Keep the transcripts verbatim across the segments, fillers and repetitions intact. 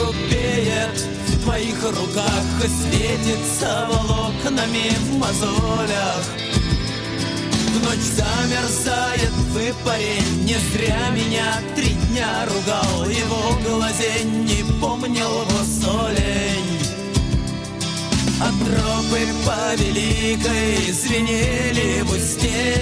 грубеет в твоих руках и светится волокнами в мозолях. В ночь замерзает выпарень, не зря меня три дня ругал его глазень, не помнил его солень. А тропы по великой звенели в устье,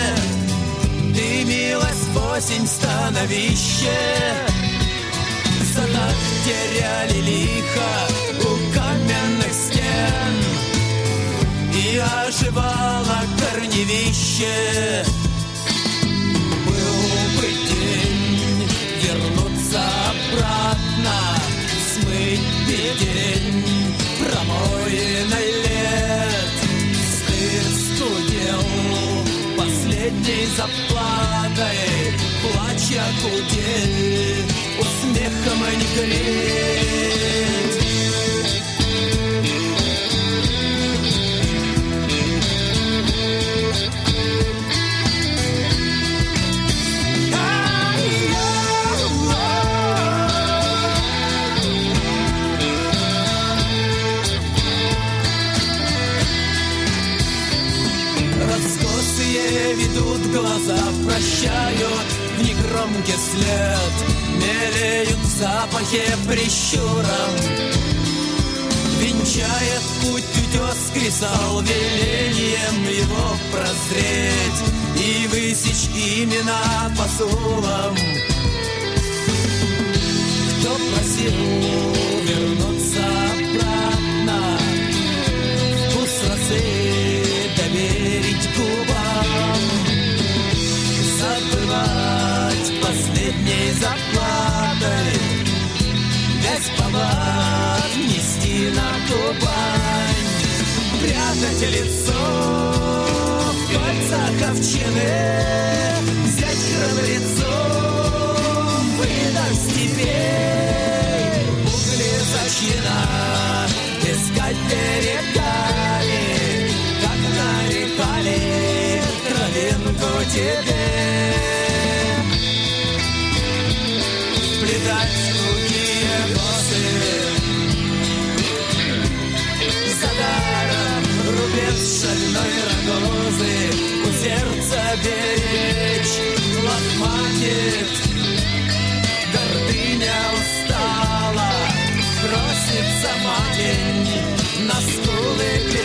дымилась в осень становище. Задак теряли лихо у каменных стен, и оживало корневище. Был бы день вернуться обратно, смыть бедень промоенный лет. Стыд скудел последней заплатой, плача кудель усмехом не греть. Ведут глаза, прощают в негромкий след, мелеют в запахе прищуром. Венчает путь утес кресал велением его прозреть и высечь имена посулам. Кто просил вернуться обратно, вкус росы доверить губам, забывать последней заплатой, весь повод нести на Кубань, прятать лицо в кольцах овчины, взять храбрецом, выдаст степей, угли зачина, искать берегами, как нарекали травинку тебе, сплетать тугие косы, за даром рубец шальной рогозы, у сердца беречь лохматит, гордыня устала, просится матень на скулы.